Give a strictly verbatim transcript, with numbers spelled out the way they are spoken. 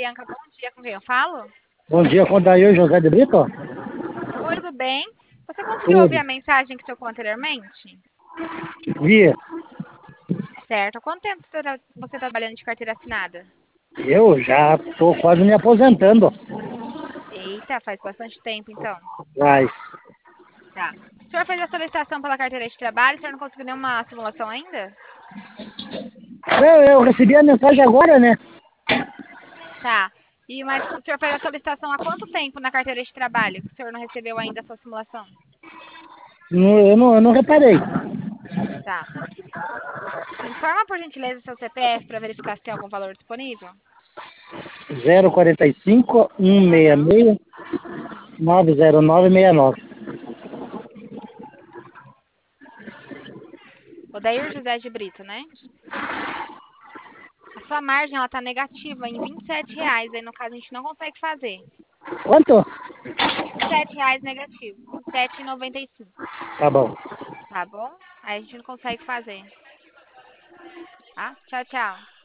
Bianca, bom dia, com quem eu falo? Bom dia, conta eu, José de Brito. Oi, tudo bem? Você conseguiu ouvir Tudo. a mensagem que tocou anteriormente? Via. Certo. Há quanto tempo você está você tá trabalhando de carteira assinada? Eu já estou quase me aposentando. Eita, faz bastante tempo então. Mas Tá. O senhor fez a solicitação pela carteira de trabalho, o senhor não conseguiu nenhuma simulação ainda? eu, eu recebi a mensagem agora, né? Tá. E mas o senhor fez a solicitação há quanto tempo na carteira de trabalho? Que o senhor não recebeu ainda a sua simulação? Não- Eu não, eu não reparei. Tá. Informa por gentileza seu C P F para verificar se tem algum valor disponível. zero quarenta e cinco, um seis Aham. seis, Uhum. nove zero nove seis nove. Odair José de Brito, né? A sua margem ela tá negativa em vinte e sete reais, aí no caso a gente não consegue fazer. Quanto? vinte e sete reais negativo, vinte e sete e noventa e cinco, Tá bom. tá bom? Aí a gente não consegue fazer, tá? Tchau, tchau.